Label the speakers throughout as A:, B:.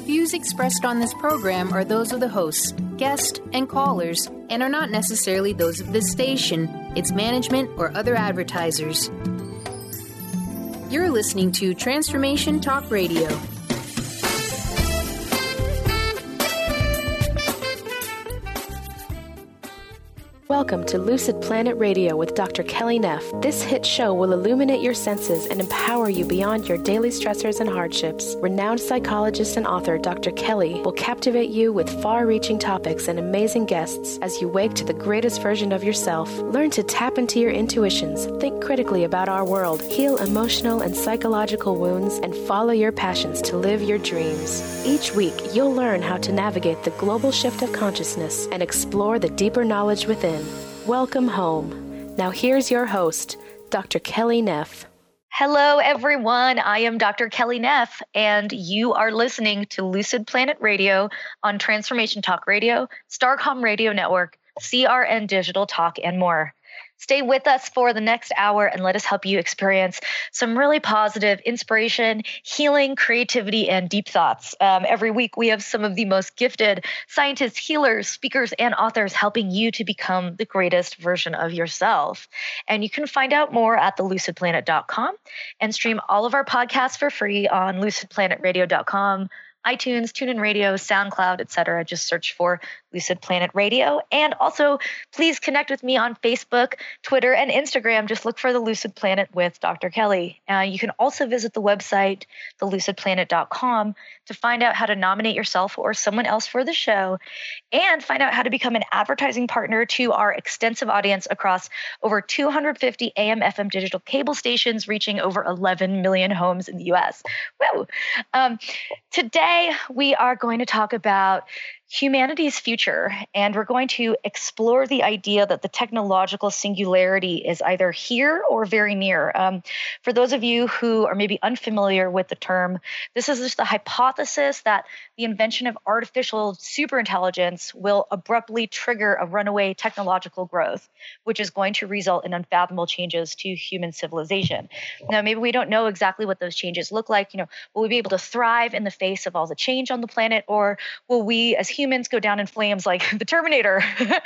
A: views expressed on this program are those of the hosts, guests, and callers, and are not necessarily those of this station, its management, or other advertisers. You're listening to Transformation Talk Radio.
B: Welcome to Lucid Planet Radio with Dr. Kelly Neff. This hit show will illuminate your senses and empower you beyond your daily stressors and hardships. Renowned psychologist and author Dr. Kelly will captivate you with far-reaching topics and amazing guests as you wake to the greatest version of yourself. Learn to tap into your intuitions, think critically about our world, heal emotional and psychological wounds, and follow your passions to live your dreams. Each week, you'll learn how to navigate the global shift of consciousness and explore the deeper knowledge within. Welcome home. Now here's your host, Dr. Kelly Neff.
C: Hello, everyone. I am Dr. Kelly Neff, and you are listening to Lucid Planet Radio on Transformation Talk Radio, Starcom Radio Network, CRN Digital Talk, and more. Stay with us for the next hour and let us help you experience some really positive inspiration, healing, creativity, and deep thoughts. Every week, we have some of the most gifted scientists, healers, speakers, and authors helping you to become the greatest version of yourself. And you can find out more at thelucidplanet.com and stream all of our podcasts for free on lucidplanetradio.com, iTunes, TuneIn Radio, SoundCloud, etc. Just search for Lucid Planet Radio. And also, please connect with me on Facebook, Twitter, and Instagram. Just look for The Lucid Planet with Dr. Kelly. You can also visit the website, thelucidplanet.com, to find out how to nominate yourself or someone else for the show and find out how to become an advertising partner to our extensive audience across over 250 AM, FM digital cable stations reaching over 11 million homes in the U.S. Woo! Today, we are going to talk about humanity's future, and we're going to explore the idea that the technological singularity is either here or very near. For those of you who are maybe unfamiliar with the term, this is just the hypothesis that the invention of artificial superintelligence will abruptly trigger a runaway technological growth, which is going to result in unfathomable changes to human civilization. Now, maybe we don't know exactly what those changes look like. Will we be able to thrive in the face of all the change on the planet, or will we as humans go down in flames like the Terminator?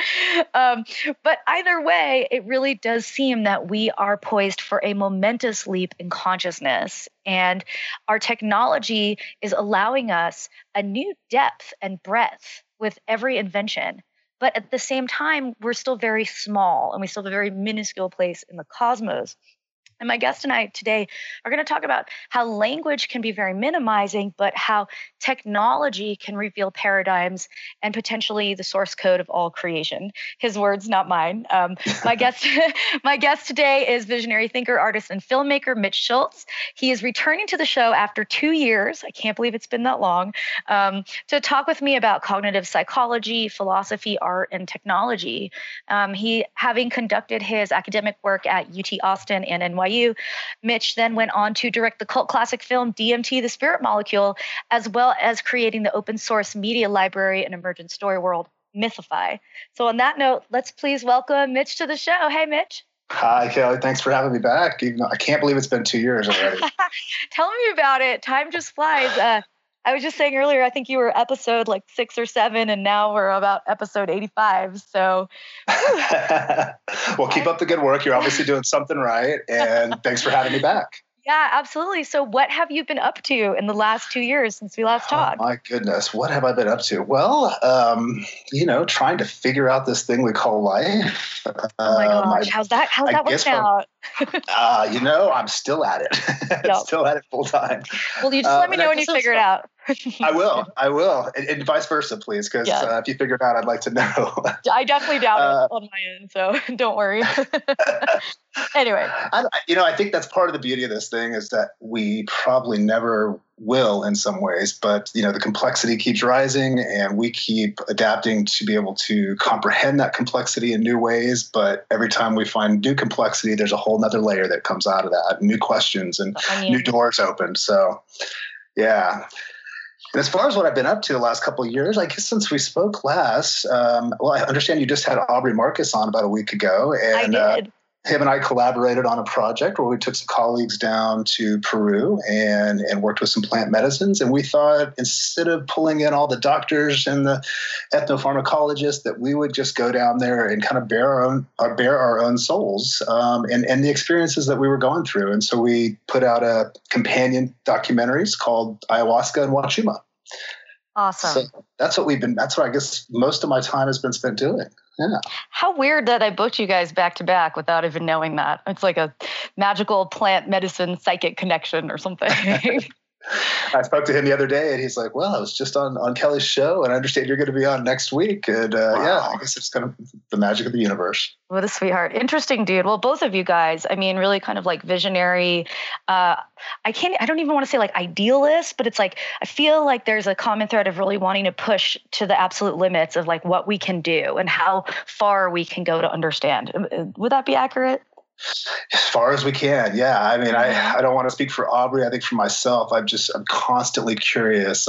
C: But either way, it really does seem that we are poised for a momentous leap in consciousness. And our technology is allowing us a new depth and breadth with every invention. But at the same time, we're still very small and we still have a very minuscule place in the cosmos. And my guest and I today are going to talk about how language can be very minimizing, but how technology can reveal paradigms and potentially the source code of all creation. His words, not mine. My guest today is visionary thinker, artist, and filmmaker Mitch Schultz. He is returning to the show after 2 years. I can't believe it's been that long, to talk with me about cognitive psychology, philosophy, art, and technology. He, having conducted his academic work at UT Austin and NYU, Mitch then went on to direct the cult classic film DMT: The Spirit Molecule, as well as creating the open source media library and emergent story world Mythify. So on that note, let's please welcome Mitch to the show. Hey, Mitch.
D: Hi, Kelly. Thanks for having me back. I can't believe it's been 2 years already.
C: Tell me about it. Time just flies. I was just saying earlier, I think you were episode 6 or 7, and now we're about episode 85. So,
D: well, keep up the good work. You're obviously doing something right, and thanks for having me back.
C: Yeah, absolutely. So what have you been up to in the last 2 years since we last talked?
D: Oh, my goodness. What have I been up to? Well, trying to figure out this thing we call life.
C: Oh my gosh. How's that working out?
D: I'm still at it.
C: Yep.
D: Still at it full time.
C: Well, you just let me know when you figure it out.
D: I will. And vice versa, please. Because if you figure it out, I'd like to know.
C: I definitely doubt it on my end. So don't worry. Anyway.
D: I think that's part of the beauty of this thing is that we probably never will in some ways, but the complexity keeps rising and we keep adapting to be able to comprehend that complexity in new ways. But every time we find new complexity, there's a whole nother layer that comes out of that, new questions and new doors open. So, yeah. And as far as what I've been up to the last couple of years, I guess since we spoke last, I understand you just had Aubrey Marcus on about a week ago. And,
C: I did.
D: him and I collaborated on a project where we took some colleagues down to Peru and worked with some plant medicines. And we thought, instead of pulling in all the doctors and the ethnopharmacologists, that we would just go down there and kind of bear our own souls and the experiences that we were going through. And so we put out a companion documentaries called Ayahuasca and Wachuma.
C: Awesome.
D: So that's what I guess most of my time has been spent doing. Yeah.
C: How weird that I booked you guys back to back without even knowing that. It's like a magical plant medicine psychic connection or something.
D: I spoke to him the other day, and he's like, well, I was just on Kelly's show, and I understand you're going to be on next week. And
C: Wow.
D: Yeah, I guess it's kind of the magic of the universe.
C: What a sweetheart. Interesting, dude. Well, both of you guys, I mean, really kind of like visionary. I don't even want to say like idealist, but it's like, I feel like there's a common thread of really wanting to push to the absolute limits of like what we can do and how far we can go to understand. Would that be accurate?
D: As far as we can. Yeah. I mean, I don't want to speak for Aubrey. I think for myself, I'm constantly curious.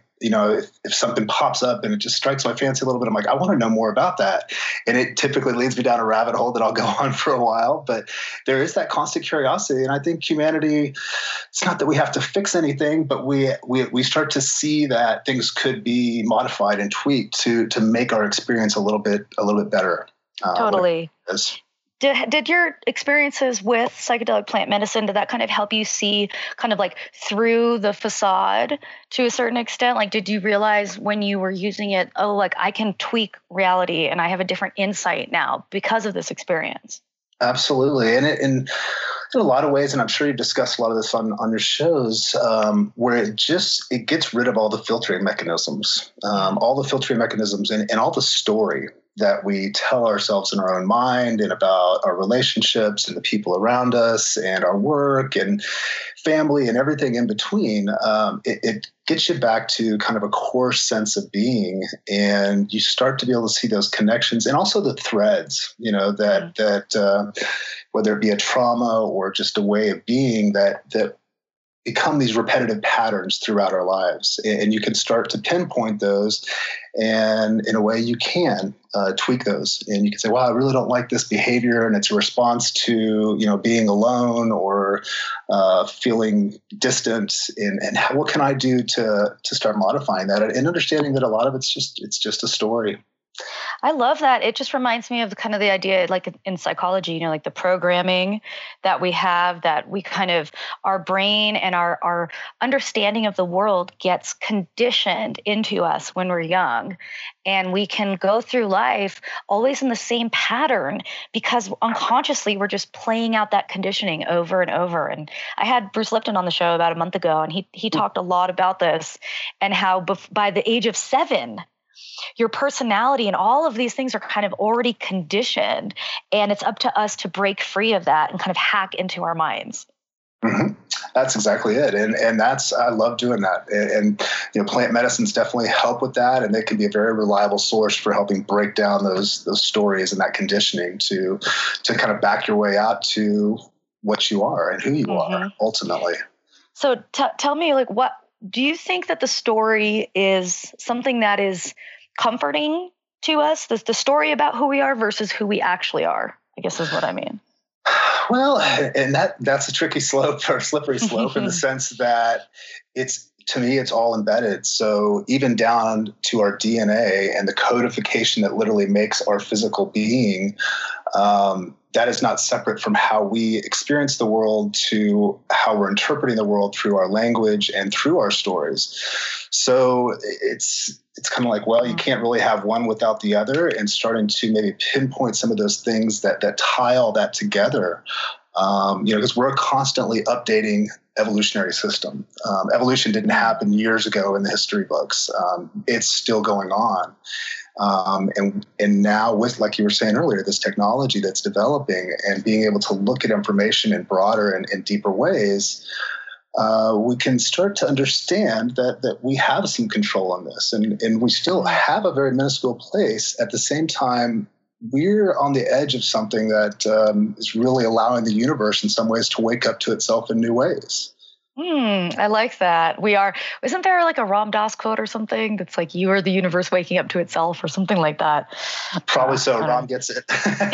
D: If something pops up and it just strikes my fancy a little bit, I'm like, I want to know more about that. And it typically leads me down a rabbit hole that I'll go on for a while. But there is that constant curiosity. And I think humanity, it's not that we have to fix anything, but we start to see that things could be modified and tweaked to make our experience a little bit better.
C: Totally. Did your experiences with psychedelic plant medicine, did that kind of help you see kind of like through the facade to a certain extent? Like, did you realize when you were using it, oh, like I can tweak reality and I have a different insight now because of this experience?
D: Absolutely. And in a lot of ways, and I'm sure you've discussed a lot of this on your shows, where it gets rid of all the filtering mechanisms, and all the story that we tell ourselves in our own mind and about our relationships and the people around us and our work and family and everything in between. It gets you back to kind of a core sense of being, and you start to be able to see those connections and also the threads, that whether it be a trauma or just a way of being that become these repetitive patterns throughout our lives. And you can start to pinpoint those, and in a way you can tweak those. And you can say, wow, I really don't like this behavior, and it's a response to, being alone or feeling distant. And what can I do to start modifying that? And understanding that a lot of it's just a story.
C: I love that. It just reminds me of kind of the idea, like in psychology, like the programming that we have, that we kind of, our brain and our understanding of the world gets conditioned into us when we're young. And we can go through life always in the same pattern because unconsciously we're just playing out that conditioning over and over. And I had Bruce Lipton on the show about a month ago, and he talked a lot about this and how by the age of 7, your personality and all of these things are kind of already conditioned, and it's up to us to break free of that and kind of hack into our minds.
D: Mm-hmm. That's exactly it. And I love doing that. And plant medicines definitely help with that. And they can be a very reliable source for helping break down those stories and that conditioning to kind of back your way out to what you are and who you are ultimately.
C: So tell me, like, what do you think that the story is something that is comforting to us, the story about who we are versus who we actually are, I guess is what I mean.
D: Well, and that's a tricky slope or slippery slope in the sense that to me, it's all embedded. So even down to our DNA and the codification that literally makes our physical being, that is not separate from how we experience the world to how we're interpreting the world through our language and through our stories. So it's kind of like, well, you can't really have one without the other, and starting to maybe pinpoint some of those things that tie all that together. Because we're constantly updating evolutionary system. Evolution didn't happen years ago in the history books. It's still going on. And now with, like you were saying earlier, this technology that's developing and being able to look at information in broader and deeper ways, we can start to understand that we have some control on this, and we still have a very minuscule place. At the same time, we're on the edge of something that is really allowing the universe in some ways to wake up to itself in new ways.
C: I like that. Isn't there like a Ram Dass quote or something that's like, you are the universe waking up to itself or something like that?
D: Probably so. Ram gets it.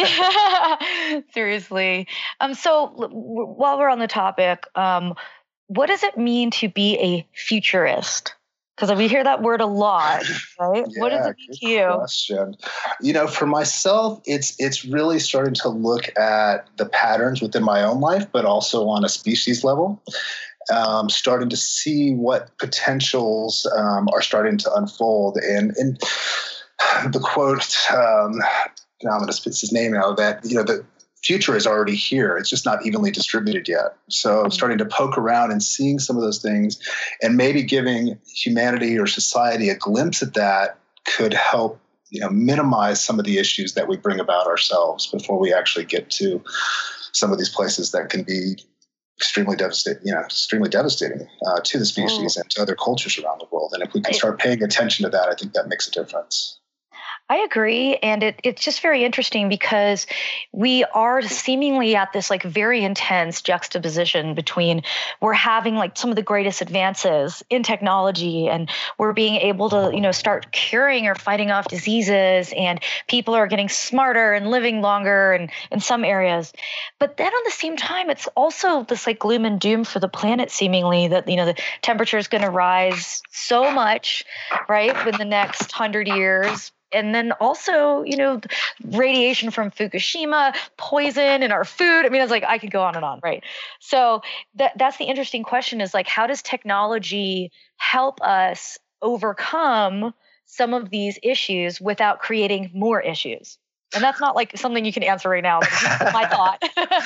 C: Seriously. So while we're on the topic, what does it mean to be a futurist? Because we hear that word a lot, right?
D: Yeah,
C: what does it mean to you?
D: Question. For myself, it's really starting to look at the patterns within my own life, but also on a species level. Starting to see what potentials are starting to unfold. And the quote, I'm going to spit his name out, that, the future is already here. It's just not evenly distributed yet. So I'm starting to poke around and seeing some of those things, and maybe giving humanity or society a glimpse at that could help, minimize some of the issues that we bring about ourselves before we actually get to some of these places that can be extremely devastating to the species and to other cultures around the world. And if we can start paying attention to that, I think that makes a difference.
C: I agree. And it's just very interesting because we are seemingly at this like very intense juxtaposition between we're having like some of the greatest advances in technology, and we're being able to, start curing or fighting off diseases, and people are getting smarter and living longer and in some areas. But then on the same time, it's also this like gloom and doom for the planet, seemingly, that, the temperature is going to rise so much, right, in the next 100 years. And then also, radiation from Fukushima, poison in our food. I mean, it's like, I could go on and on, right? So that's the interesting question, is like, how does technology help us overcome some of these issues without creating more issues? And that's not like something you can answer right now. But it's my thought.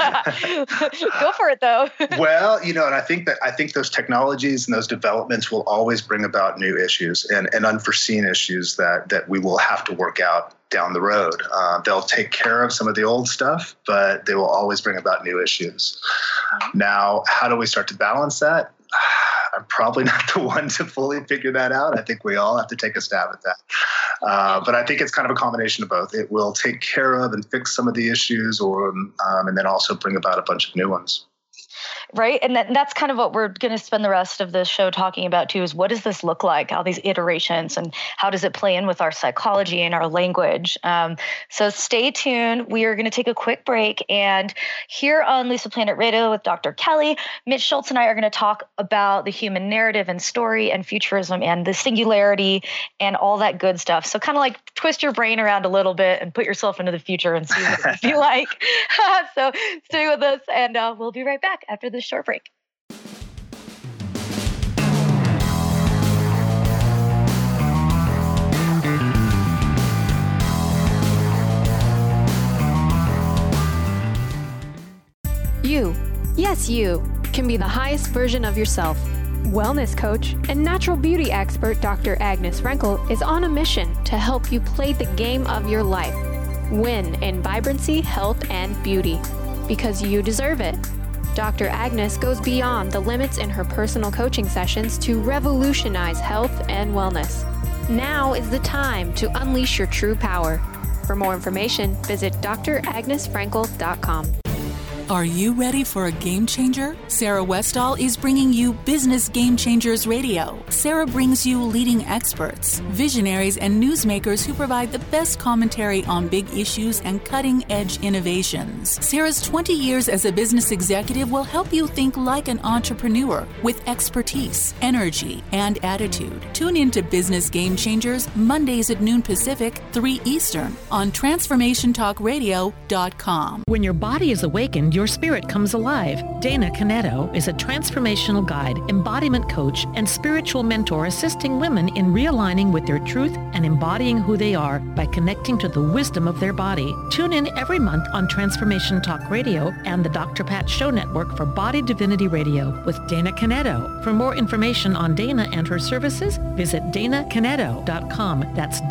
C: Go for it, though.
D: Well, and I think those technologies and those developments will always bring about new issues and unforeseen issues that we will have to work out down the road. They'll take care of some of the old stuff, but they will always bring about new issues. Now, how do we start to balance that? I'm probably not the one to fully figure that out. I think we all have to take a stab at that. But I think it's kind of a combination of both. It will take care of and fix some of the issues, and then also bring about a bunch of new ones.
C: Right. And that's kind of what we're going to spend the rest of the show talking about, too, is what does this look like, all these iterations, and how does it play in with our psychology and our language? So stay tuned. We are going to take a quick break. And here on Lucid Planet Radio with Dr. Kelly, Mitch Schultz and I are going to talk about the human narrative and story and futurism and the singularity and all that good stuff. So kind of like twist your brain around a little bit and put yourself into the future and see what it would be like. So stay with us, and we'll be right back after this short break.
E: You, yes you, can be the highest version of yourself. Wellness coach and natural beauty expert Dr. Agnes Frenkel is on a mission to help you play the game of your life. Win in vibrancy, health, and beauty. Because you deserve it. Dr. Agnes goes beyond the limits in her personal coaching sessions to revolutionize health and wellness. Now is the time to unleash your true power. For more information, visit dragnesfrankel.com.
F: Are you ready for a game changer? Sarah Westall is bringing you Business Game Changers Radio. Sarah brings you leading experts, visionaries, and newsmakers who provide the best commentary on big issues and cutting-edge innovations. Sarah's 20 years as a business executive will help you think like an entrepreneur with expertise, energy, and attitude. Tune into Business Game Changers Mondays at noon Pacific, 3 Eastern on TransformationTalkRadio.com.
G: When your body is awakened, your spirit comes alive. Dana Canetto is a transformational guide, embodiment coach, and spiritual mentor assisting women in realigning with their truth and embodying who they are by connecting to the wisdom of their body. Tune in every month on Transformation Talk Radio and the Dr. Pat Show Network for Body Divinity Radio with Dana Canetto. For more information on Dana and her services, visit DanaCanetto.com. That's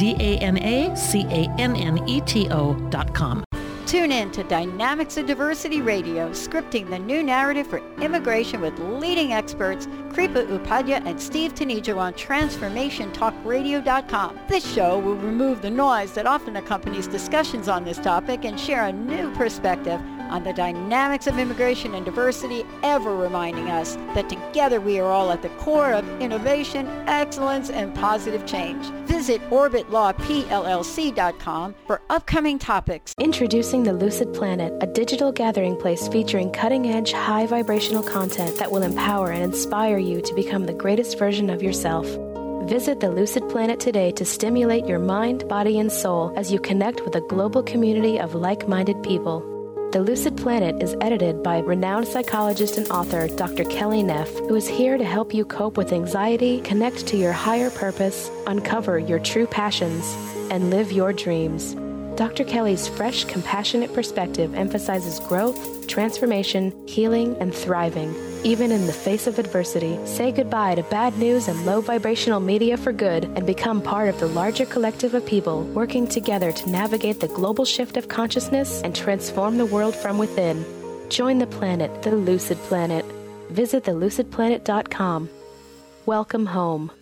G: DanaCanneto.com.
H: Tune in to Dynamics of Diversity Radio, scripting the new narrative for immigration with leading experts Kripa Upadhyaya and Steve Tanijo on TransformationTalkRadio.com. This show will remove the noise that often accompanies discussions on this topic and share a new perspective on the dynamics of immigration and diversity, ever reminding us that together we are all at the core of innovation, excellence, and positive change. Visit orbitlawpllc.com for upcoming topics.
B: Introducing the Lucid Planet, a digital gathering place featuring cutting-edge, high-vibrational content that will empower and inspire you to become the greatest version of yourself. Visit the Lucid Planet today to stimulate your mind, body, and soul as you connect with a global community of like-minded people. The Lucid Planet is edited by renowned psychologist and author Dr. Kelly Neff, who is here to help you cope with anxiety, connect to your higher purpose, uncover your true passions, and live your dreams. Dr. Kelly's fresh, compassionate perspective emphasizes growth, transformation, healing, and thriving, even in the face of adversity. Say goodbye to bad news and low vibrational media for good and become part of the larger collective of people working together to navigate the global shift of consciousness and transform the world from within. Join the planet, the Lucid Planet. Visit thelucidplanet.com. Welcome home.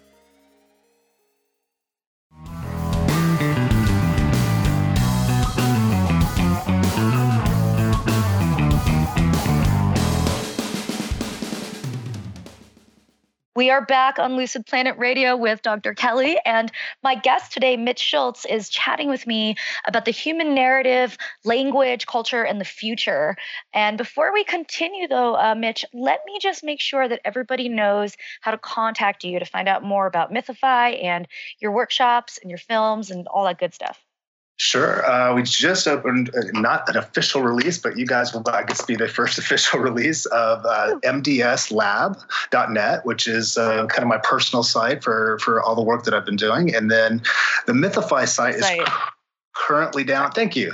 C: We are back on Lucid Planet Radio with Dr. Kelly, and my guest today, Mitch Schultz, is chatting with me about the human narrative, language, culture, and the future. And before we continue, though, Mitch, let me just make sure that everybody knows how to contact you to find out more about Mythify and your workshops and your films and all that good stuff.
D: Sure. We just opened, not an official release, but you guys will, I guess, be the first official release of mdslab.net, which is kind of my personal site for all the work that I've been doing. And then the Mythify site is currently down. Thank you.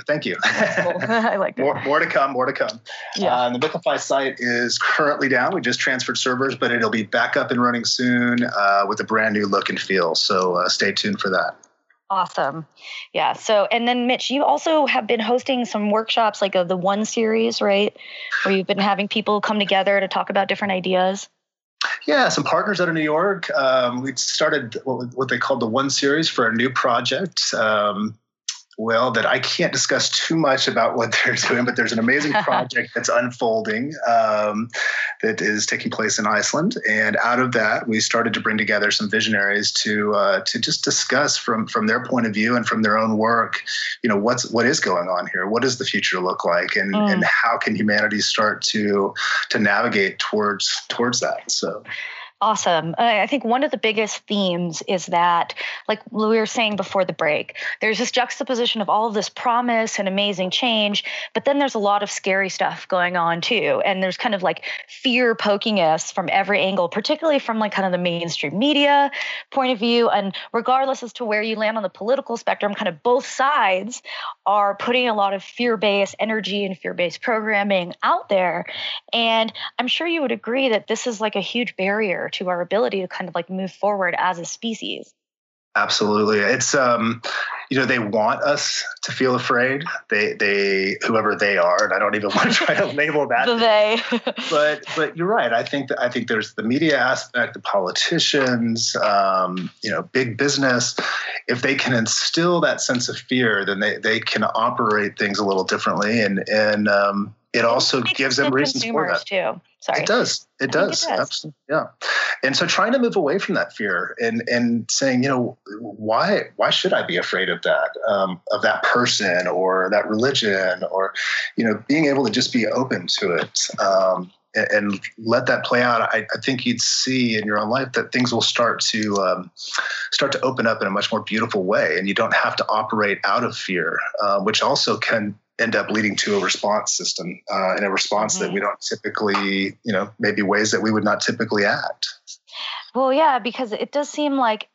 C: I like that.
D: More to come.
C: Yeah.
D: The Mythify site is currently down. We just transferred servers, but it'll be back up and running soon with a brand new look and feel. So stay tuned for that.
C: Awesome. Yeah. So, and then Mitch, you also have been hosting some workshops like the One series, right? Where you've been having people come together to talk about different ideas.
D: Yeah, some partners out of New York. We started what they called the One series for a new project. That I can't discuss too much about what they're doing, but there's an amazing project that's unfolding that is taking place in Iceland. And out of that, we started to bring together some visionaries to just discuss from their point of view and from their own work, what is going on here? What does the future look like? And how can humanity start to navigate towards that? So.
C: Awesome. I think one of the biggest themes is that, like we were saying before the break, there's this juxtaposition of all of this promise and amazing change, but then there's a lot of scary stuff going on too. And there's kind of like fear poking us from every angle, particularly from like kind of the mainstream media point of view. And regardless as to where you land on the political spectrum, kind of both sides are putting a lot of fear-based energy and fear-based programming out there. And I'm sure you would agree that this is like a huge barrier to our ability to kind of like move forward as a species.
D: Absolutely. It's, they want us to feel afraid. They whoever they are, and I don't even want to try to label that.
C: They.
D: But you're right. I think there's the media aspect, the politicians, big business. If they can instill that sense of fear, then they can operate things a little differently, and it also gives them reasons for that
C: too. Sorry.
D: It does. Absolutely. Yeah. And so trying to move away from that fear and saying, why should I be afraid of that person or that religion, or, being able to just be open to it and let that play out. I think you'd see in your own life that things will start to open up in a much more beautiful way, and you don't have to operate out of fear, which also can end up leading to a response system and a response that we don't typically, maybe ways that we would not typically act.
C: Well, yeah, because it does seem like,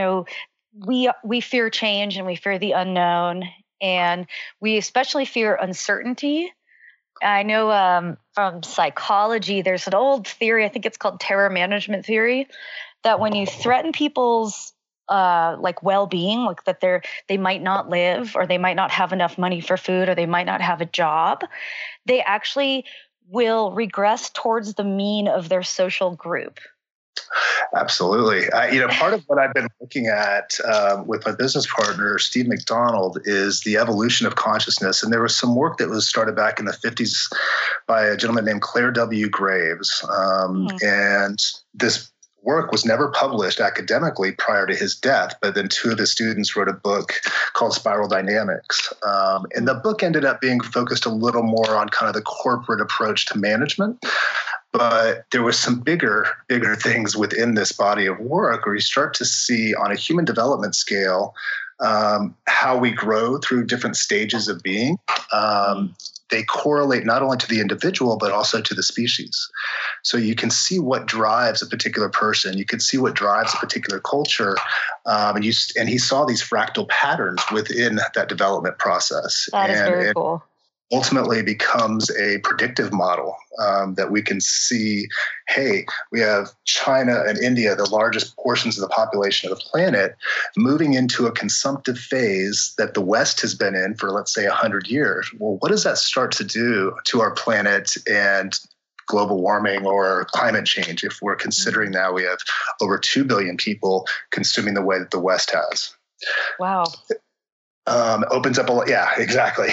C: we fear change and we fear the unknown, and we especially fear uncertainty. I know from psychology, there's an old theory, I think it's called terror management theory, that when you threaten people's well-being, like that they might not live, or they might not have enough money for food, or they might not have a job, they actually will regress towards the mean of their social group.
D: Absolutely. Part of what I've been looking at with my business partner, Steve McDonald, is the evolution of consciousness. And there was some work that was started back in the 50s by a gentleman named Claire W. Graves. And this work was never published academically prior to his death, but then two of his students wrote a book called Spiral Dynamics. And the book ended up being focused a little more on kind of the corporate approach to management. But there was some bigger things within this body of work where you start to see on a human development scale how we grow through different stages of being. They correlate not only to the individual, but also to the species. So you can see what drives a particular person. You can see what drives a particular culture. And he saw these fractal patterns within that development process.
C: That is very cool.
D: Ultimately becomes a predictive model that we can see, hey, we have China and India, the largest portions of the population of the planet, moving into a consumptive phase that the West has been in for, let's say, 100 years. Well, what does that start to do to our planet and global warming or climate change if we're considering now we have over 2 billion people consuming the way that the West has?
C: Wow.
D: Opens up a lot. Yeah, exactly.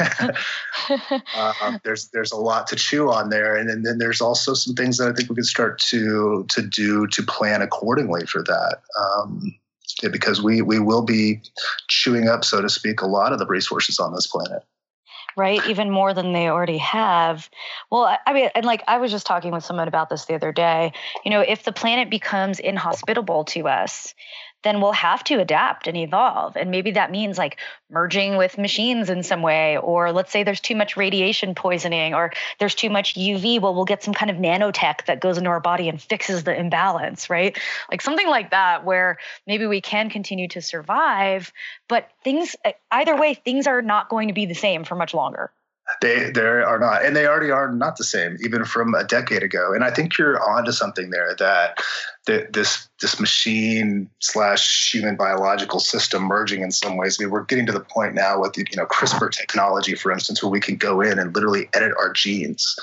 D: There's a lot to chew on there. And then there's also some things that I think we can start to do to plan accordingly for that. Because we will be chewing up, so to speak, a lot of the resources on this planet.
C: Right. Even more than they already have. Well, I mean, and I was just talking with someone about this the other day, if the planet becomes inhospitable to us, then we'll have to adapt and evolve. And maybe that means merging with machines in some way, or let's say there's too much radiation poisoning or there's too much UV. Well, we'll get some kind of nanotech that goes into our body and fixes the imbalance, right? Something like that, where maybe we can continue to survive, but either way, things are not going to be the same for much longer.
D: They are not, and they already are not the same, even from a decade ago. And I think you're onto something there, that this machine / human biological system merging in some ways. I mean, we're getting to the point now with CRISPR technology, for instance, where we can go in and literally edit our genes.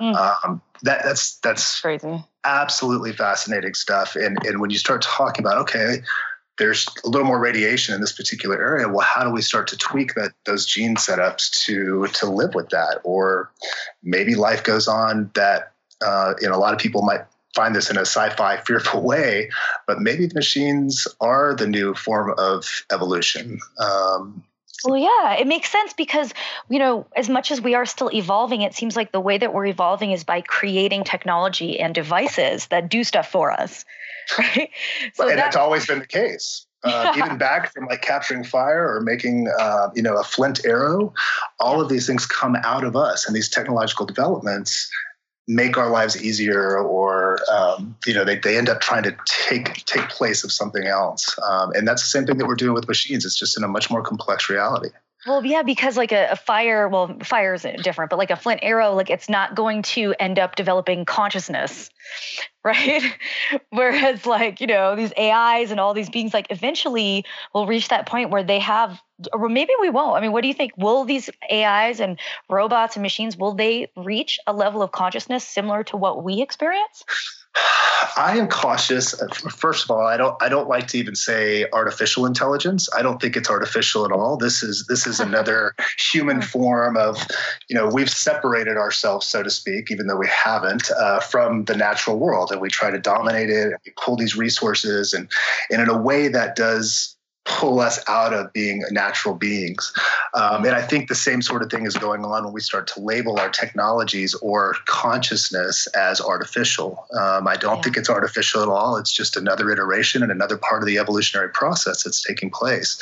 D: That's
C: crazy,
D: absolutely fascinating stuff. And when you start talking about, okay, there's a little more radiation in this particular area. Well, how do we start to tweak those gene setups to live with that? Or maybe life goes on that, a lot of people might find this in a sci-fi fearful way, but maybe the machines are the new form of evolution.
C: Well, yeah, it makes sense because, as much as we are still evolving, it seems like the way that we're evolving is by creating technology and devices that do stuff for us. Right.
D: And that's always been the case. Even back from capturing fire or making, a flint arrow, all of these things come out of us, and these technological developments make our lives easier, or, they end up trying to take place of something else. And that's the same thing that we're doing with machines. It's just in a much more complex reality.
C: Well, yeah, because a fire, fire is different, but a flint arrow, it's not going to end up developing consciousness, right? Whereas these AIs and all these beings, eventually will reach that point where they have, or maybe we won't. I mean, what do you think? Will these AIs and robots and machines, will they reach a level of consciousness similar to what we experience?
D: I am cautious. First of all, I don't like to even say artificial intelligence. I don't think it's artificial at all. This is another human form of, we've separated ourselves, so to speak, even though we haven't, from the natural world, and we try to dominate it, and we pull these resources, and in a way that does pull us out of being natural beings. And I think the same sort of thing is going on when we start to label our technologies or consciousness as artificial. I don't think it's artificial at all. It's just another iteration and another part of the evolutionary process that's taking place.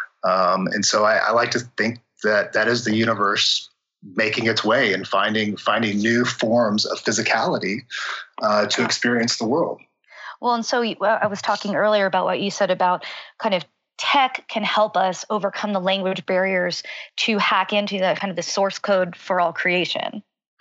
D: And so I like to think that is the universe making its way and finding new forms of physicality to experience the world.
C: Well, and so I was talking earlier about what you said about kind of tech can help us overcome the language barriers to hack into the kind of the source code for all creation.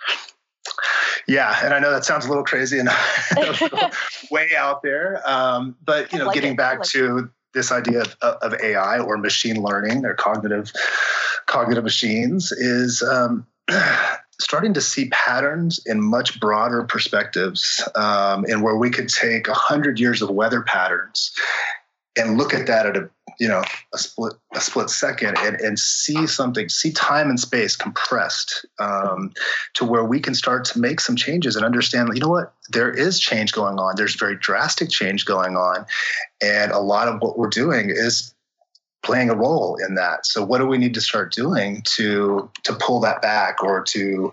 D: Yeah, and I know that sounds a little crazy and way out there, but getting back to this idea of AI or machine learning or cognitive machines is starting to see patterns in much broader perspectives, and where we could take 100 years of weather patterns and look at that at a split second and see time and space compressed, to where we can start to make some changes and understand, you know what, there is change going on. There's very drastic change going on. And a lot of what we're doing is playing a role in that. So what do we need to start doing to pull that back, or to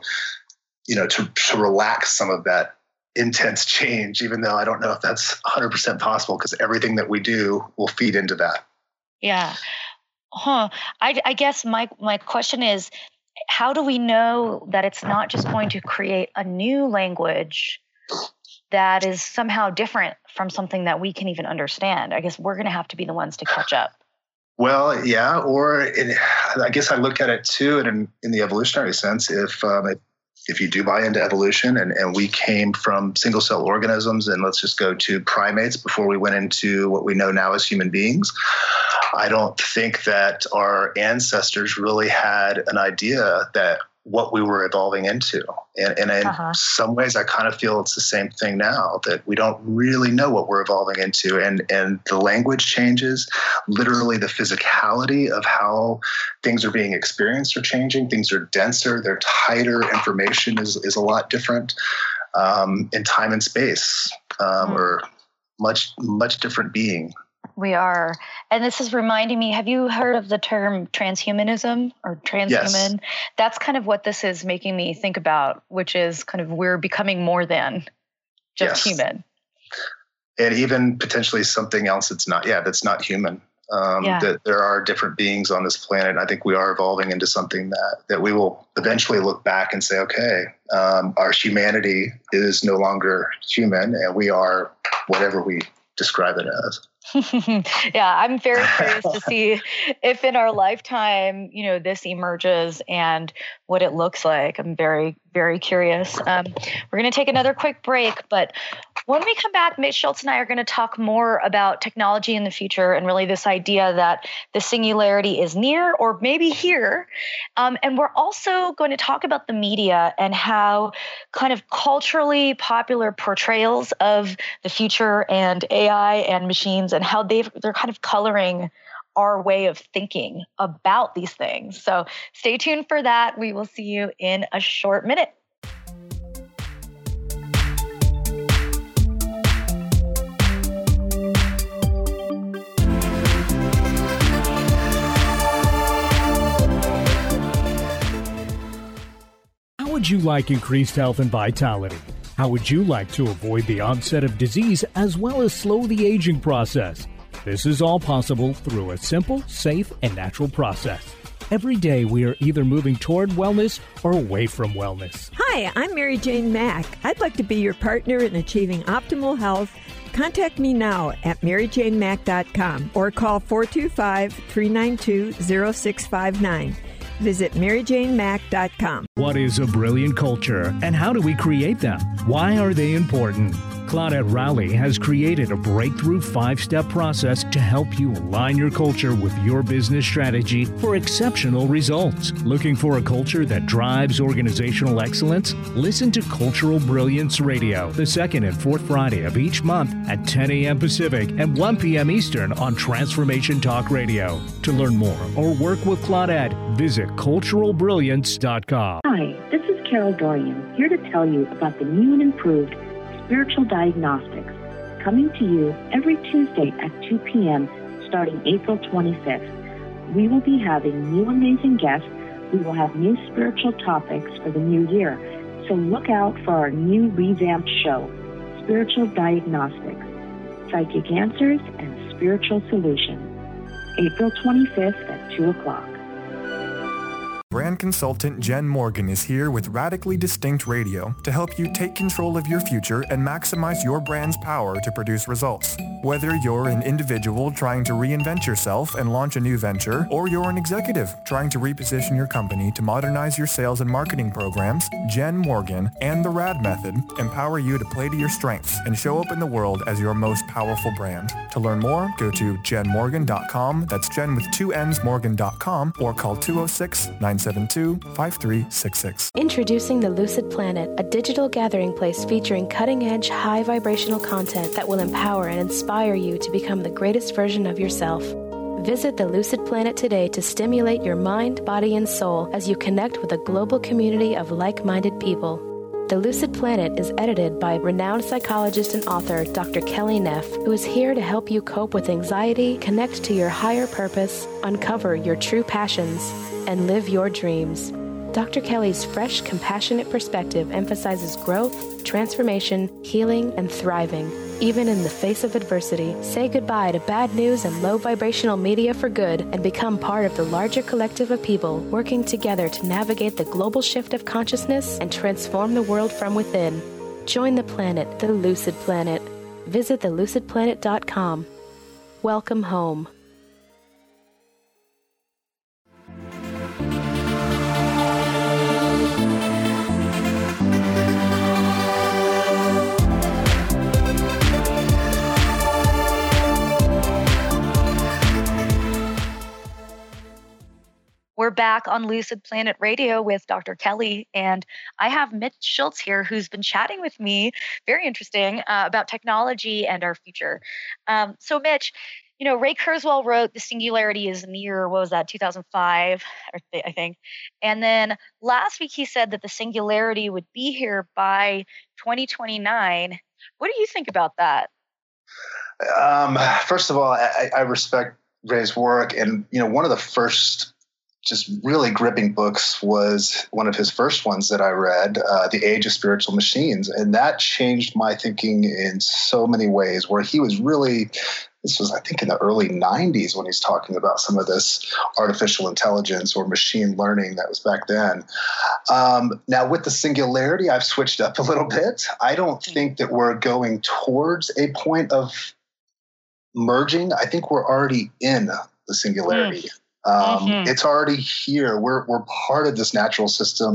D: relax some of that intense change, even though I don't know if that's 100% possible, because everything that we do will feed into that.
C: Yeah. I guess my question is, how do we know that it's not just going to create a new language that is somehow different from something that we can even understand? I guess we're going to have to be the ones to catch up.
D: Well, yeah, I guess I look at it too in the evolutionary sense. If you do buy into evolution, and we came from single cell organisms, and let's just go to primates before we went into what we know now as human beings, I don't think that our ancestors really had an idea that what we were evolving into. And in some ways, I kind of feel it's the same thing now, that we don't really know what we're evolving into. And the language changes, literally the physicality of how things are being experienced are changing. Things are denser, they're tighter, information is a lot different. In time and space, or much, much different being.
C: We are. And this is reminding me, have you heard of the term transhumanism or transhuman?
D: Yes.
C: That's kind of what this is making me think about, which is kind of we're becoming more than just human.
D: And even potentially something else that's not human. That there are different beings on this planet. I think we are evolving into something that we will eventually look back and say, okay, our humanity is no longer human, and we are whatever we describe it as.
C: Yeah, I'm very curious to see if in our lifetime, this emerges and what it looks like. I'm very, very curious. We're going to take another quick break, but when we come back, Mitch Schultz and I are going to talk more about technology in the future, and really this idea that the singularity is near or maybe here. And we're also going to talk about the media and how kind of culturally popular portrayals of the future and AI and machines, and how they're kind of coloring our way of thinking about these things. So stay tuned for that. We will see you in a short minute.
I: How would you like increased health and vitality? How would you like to avoid the onset of disease as well as slow the aging process? This is all possible through a simple, safe, and natural process. Every day we are either moving toward wellness or away from wellness.
J: Hi, I'm Mary Jane Mack. I'd like to be your partner in achieving optimal health. Contact me now at maryjanemack.com or call 425-392-0659. Visit maryjanemack.com.
I: What is a brilliant culture, and how do we create them? Why are they important? Claudette Rowley has created a breakthrough 5-step process to help you align your culture with your business strategy for exceptional results. Looking for a culture that drives organizational excellence? Listen to Cultural Brilliance Radio, the second and fourth Friday of each month at 10 a.m. Pacific and 1 p.m. Eastern on Transformation Talk Radio. To learn more or work with Claudette, visit culturalbrilliance.com.
K: Hi, this is Carol Dorian, here to tell you about the new and improved Spiritual Diagnostics, coming to you every Tuesday at 2 p.m. starting April 25th. We will be having new amazing guests. We will have new spiritual topics for the new year. So look out for our new revamped show, Spiritual Diagnostics, Psychic Answers and Spiritual Solutions, April 25th at 2 o'clock.
L: Brand consultant Jen Morgan is here with Radically Distinct Radio to help you take control of your future and maximize your brand's power to produce results. Whether you're an individual trying to reinvent yourself and launch a new venture, or you're an executive trying to reposition your company to modernize your sales and marketing programs, Jen Morgan and the RAD Method empower you to play to your strengths and show up in the world as your most powerful brand. To learn more, go to jenmorgan.com, that's Jen with 2 N's, Morgan.com, or call 206-9 772-5366.
B: Introducing the Lucid Planet, a digital gathering place featuring cutting-edge, high vibrational content that will empower and inspire you to become the greatest version of yourself. Visit the Lucid Planet today to stimulate your mind, body, and soul as you connect with a global community of like-minded people. The Lucid Planet is edited by renowned psychologist and author Dr. Kelly Neff, who is here to help you cope with anxiety, connect to your higher purpose, uncover your true passions, and live your dreams. Dr. Kelly's fresh, compassionate perspective emphasizes growth, transformation, healing, and thriving. Even in the face of adversity, say goodbye to bad news and low vibrational media for good and become part of the larger collective of people working together to navigate the global shift of consciousness and transform the world from within. Join the planet, the Lucid Planet. Visit thelucidplanet.com. Welcome home.
C: We're back on Lucid Planet Radio with Dr. Kelly, and I have Mitch Schultz here who's been chatting with me, very interesting, about technology and our future. So Mitch, Ray Kurzweil wrote The Singularity is Near, 2005, I think. And then last week he said that the singularity would be here by 2029. What do you think about that?
D: First of all, I respect Ray's work. And, one of the first just really gripping books was one of his first ones that I read, The Age of Spiritual Machines. And that changed my thinking in so many ways, where he was really, this was, I think, in the early 90s when he's talking about some of this artificial intelligence or machine learning that was back then. Now, with the singularity, I've switched up a little bit. I don't think that we're going towards a point of merging. I think we're already in the singularity. It's already here. We're part of this natural system.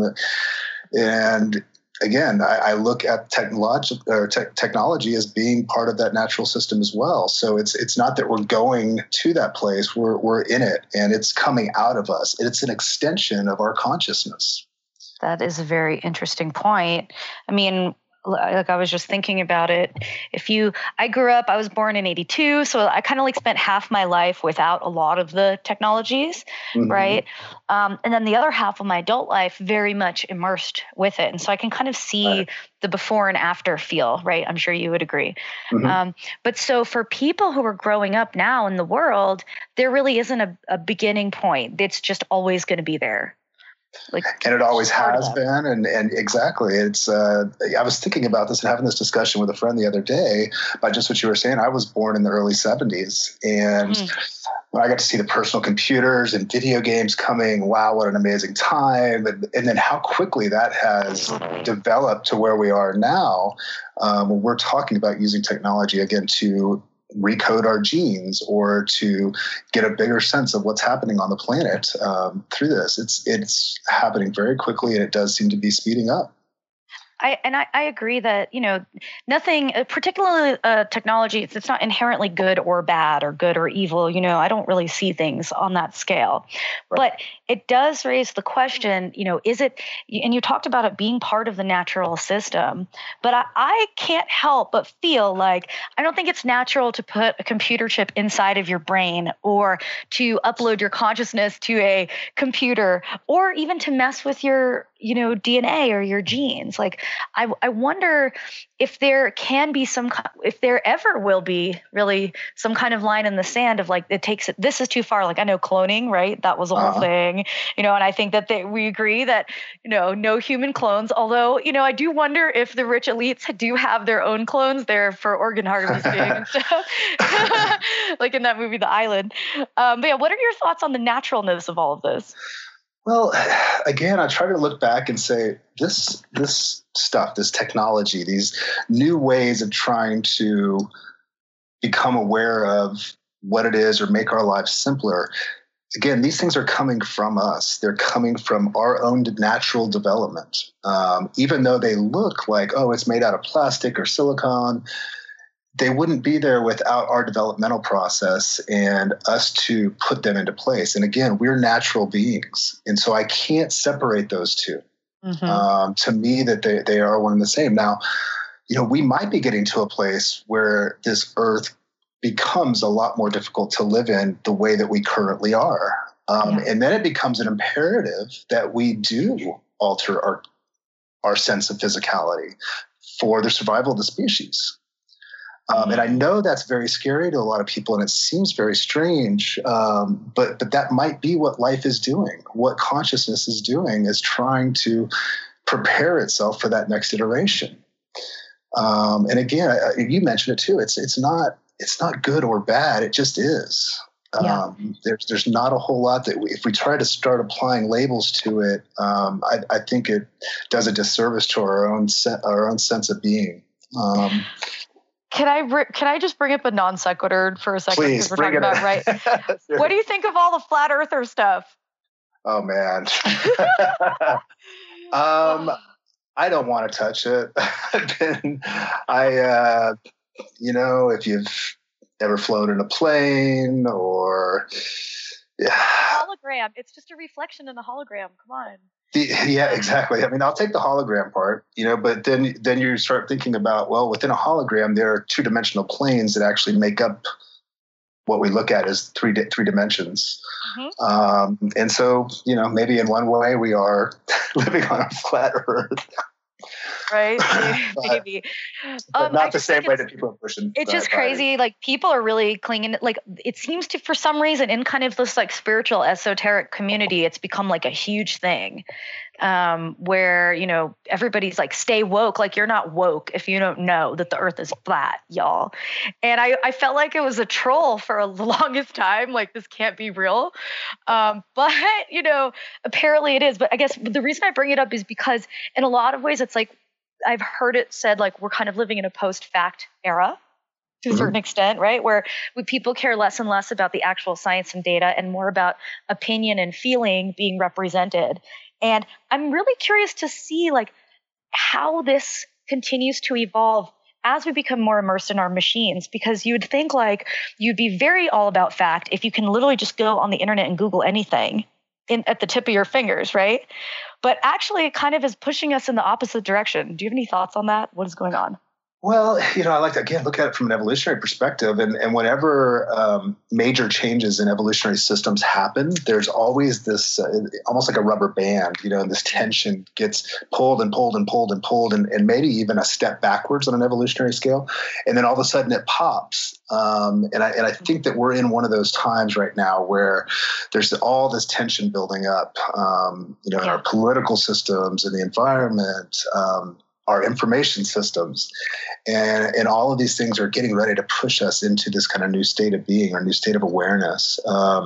D: And again, I look at technology as being part of that natural system as well. So it's not that we're going to that place. We're in it, and it's coming out of us. It's an extension of our consciousness.
C: That is a very interesting point. I mean, like I was just thinking about it. I was born in 82, so I kind of spent half my life without a lot of the technologies, right? And then the other half of my adult life very much immersed with it. And so I can kind of see the before and after feel, right? I'm sure you would agree. But so for people who are growing up now in the world, there really isn't a beginning point. It's just always going to be there.
D: And it always has been. And exactly. It's, I was thinking about this and having this discussion with a friend the other day about just what you were saying. I was born in the early 70s, and when I got to see the personal computers and video games coming, wow, what an amazing time. And then how quickly that has developed to where we are now, when we're talking about using technology again to recode our genes or to get a bigger sense of what's happening on the planet through this. It's happening very quickly, and it does seem to be speeding up.
C: I agree that, nothing, particularly technology, it's not inherently good or bad or good or evil. I don't really see things on that scale. Right. But it does raise the question, is it, and you talked about it being part of the natural system, but I can't help but feel like I don't think it's natural to put a computer chip inside of your brain or to upload your consciousness to a computer or even to mess with your DNA or your genes. I wonder if there can be if there ever will be really some kind of line in the sand of this is too far. I know cloning, right? That was a whole thing, and I think that we agree that, no human clones, although, I do wonder if the rich elites do have their own clones there for organ harvesting and stuff, like in that movie, The Island. But yeah, what are your thoughts on the naturalness of all of this?
D: Well, again, I try to look back and say this stuff, this technology, these new ways of trying to become aware of what it is or make our lives simpler. Again, these things are coming from us. They're coming from our own natural development. Even though they look like, it's made out of plastic or silicone, they wouldn't be there without our developmental process and us to put them into place. And again, we're natural beings. And so I can't separate those two. To me, that they are one and the same. Now, we might be getting to a place where this earth becomes a lot more difficult to live in the way that we currently are. And then it becomes an imperative that we do alter our sense of physicality for the survival of the species. And I know that's very scary to a lot of people, and it seems very strange, but that might be what life is doing. What consciousness is doing is trying to prepare itself for that next iteration. And again, you mentioned it too. It's not good or bad. It just is. There's not a whole lot that if we try to start applying labels to it, I think it does a disservice to our own sense of being.
C: Can I just bring up a non sequitur for a second?
D: Please,
C: we're talking about, right? Sure. What do you think of all the flat earther stuff?
D: Oh man. I don't want to touch it. If you've ever flown in a plane or
C: hologram, it's just a reflection in a hologram. Come on.
D: Yeah, exactly. I mean, I'll take the hologram part, but then you start thinking about, well, within a hologram, there are two-dimensional planes that actually make up what we look at as three dimensions. And so, maybe in one way we are living on a flat earth.
C: Right? Maybe.
D: But not the same way that people are pushing.
C: It's just crazy. Like, people are really clinging. Like, it seems to, for some reason, in kind of this like spiritual esoteric community, it's become like a huge thing, where, everybody's like, stay woke. Like, you're not woke if you don't know that the earth is flat, y'all. And I felt like it was a troll for the longest time. Like, this can't be real. But, apparently it is. But I guess the reason I bring it up is because in a lot of ways, it's like, I've heard it said, like, we're kind of living in a post-fact era to a certain extent, right? Where people care less and less about the actual science and data and more about opinion and feeling being represented. And I'm really curious to see, like, how this continues to evolve as we become more immersed in our machines, because you'd think like you'd be very all about fact if you can literally just go on the internet and Google anything at the tip of your fingers, right? But actually it kind of is pushing us in the opposite direction. Do you have any thoughts on that? What is going on?
D: Well, I like to, again, look at it from an evolutionary perspective. And whenever major changes in evolutionary systems happen, there's always this, almost like a rubber band, and this tension gets pulled and pulled and pulled and pulled and maybe even a step backwards on an evolutionary scale. And then all of a sudden it pops. And I think that we're in one of those times right now where there's all this tension building up, in our political systems and the environment, our information systems, and all of these things are getting ready to push us into this kind of new state of being or new state of awareness.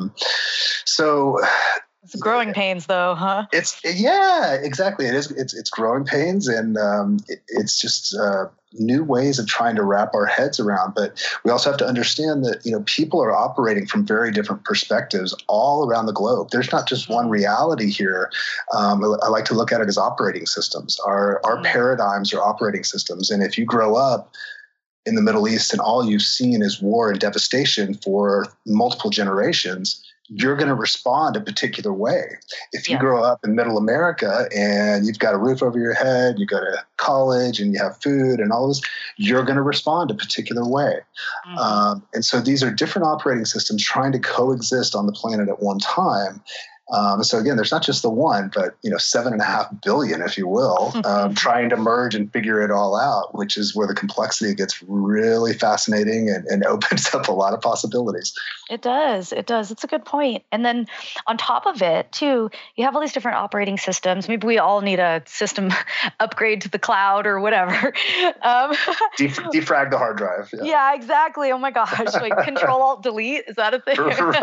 D: So
C: it's growing pains, though, huh?
D: Exactly. It is. It's growing pains, and it's just new ways of trying to wrap our heads around. But we also have to understand that people are operating from very different perspectives all around the globe. There's not just one reality here. I like to look at it as operating systems. Our paradigms are operating systems, and if you grow up in the Middle East and all you've seen is war and devastation for multiple generations, you're going to respond a particular way. If you grow up in middle America and you've got a roof over your head, you go to college and you have food and all this, you're going to respond a particular way. And so these are different operating systems trying to coexist on the planet at one time. So again, there's not just the one, but 7.5 billion, if you will, trying to merge and figure it all out, which is where the complexity gets really fascinating and opens up a lot of possibilities.
C: It does. It's a good point. And then on top of it, too, you have all these different operating systems. Maybe we all need a system upgrade to the cloud or whatever.
D: Defrag the hard drive.
C: Yeah, exactly. Oh my gosh. Like Control-Alt-Delete. Is that a thing?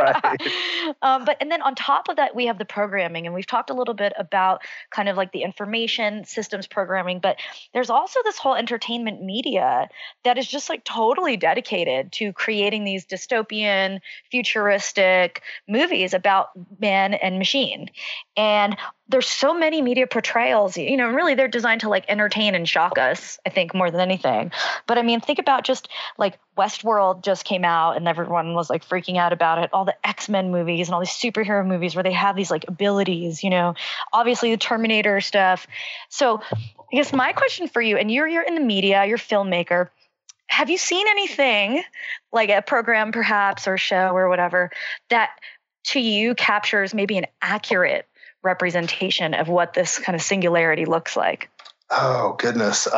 D: Right.
C: And then on top of that, we have the programming, and we've talked a little bit about kind of like the information systems programming, but there's also this whole entertainment media that is just like totally dedicated to creating these dystopian, futuristic movies about man and machine. And there's so many media portrayals, really they're designed to like entertain and shock us, I think, more than anything. But I mean, think about just like Westworld just came out and everyone was like freaking out about it. All the X-Men movies and all these superhero movies where they have these like abilities, obviously the Terminator stuff. So I guess my question for you, and you're in the media, you're a filmmaker. Have you seen anything like a program perhaps or a show or whatever that to you captures maybe an accurate representation of what this kind of singularity looks like?
D: Oh, goodness.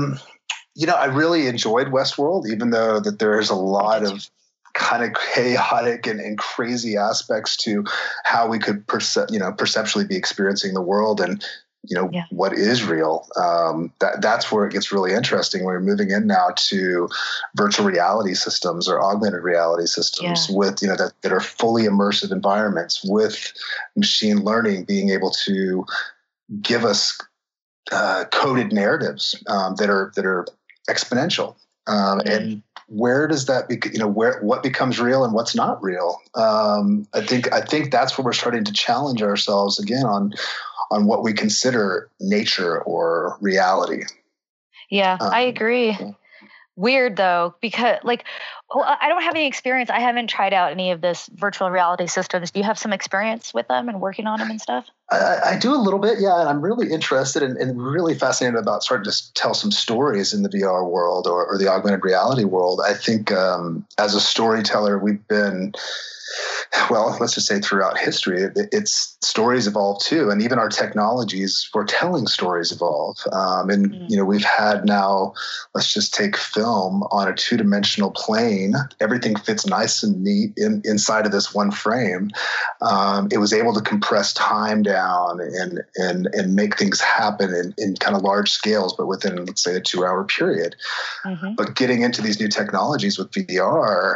D: I really enjoyed Westworld, even though that there's a lot of kind of chaotic and crazy aspects to how we could perceptually be experiencing the world and, what is real. That's where it gets really interesting. We're moving in now to virtual reality systems or augmented reality systems with, that are fully immersive environments with machine learning being able to give us coded narratives that are exponential. And where does that what becomes real and what's not real? I think that's where we're starting to challenge ourselves again on what we consider nature or reality.
C: Yeah, I agree. Weird though, because I don't have any experience. I haven't tried out any of this virtual reality systems. Do you have some experience with them and working on them and stuff?
D: I do a little bit, yeah. And I'm really interested and really fascinated about starting to tell some stories in the VR world or the augmented reality world. I think as a storyteller, we've been, well, let's just say throughout history, it's stories evolve too. And even our technologies for telling stories evolve. We've had now, let's just take film on a two-dimensional plane. Everything fits nice and neat inside of this one frame. It was able to compress time down and make things happen in kind of large scales, but within, let's say, a 2-hour period. Mm-hmm. But getting into these new technologies with VR,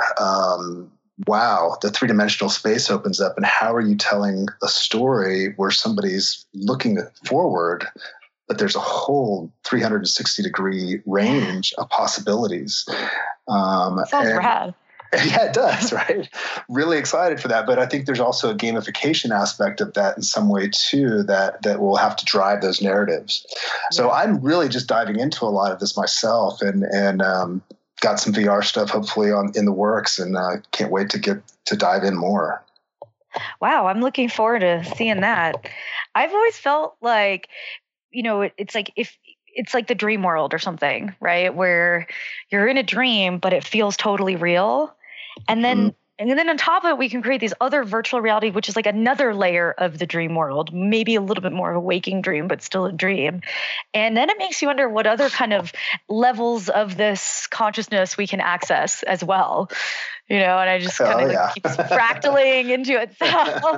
D: wow, the three-dimensional space opens up, and how are you telling a story where somebody's looking forward, but there's a whole 360-degree range of possibilities?
C: Sounds rad.
D: Yeah, it does, right? Really excited for that. But I think there's also a gamification aspect of that in some way too that will have to drive those narratives. Yeah. So I'm really just diving into a lot of this myself and got some VR stuff hopefully in the works, and can't wait to dive in more.
C: Wow, I'm looking forward to seeing that. I've always felt like, it's like it's like the dream world or something, right? Where you're in a dream, but it feels totally real. And then on top of it, we can create these other virtual reality, which is like another layer of the dream world, maybe a little bit more of a waking dream, but still a dream. And then it makes you wonder what other kind of levels of this consciousness we can access as well. And I just kind of keeps fractaling into itself.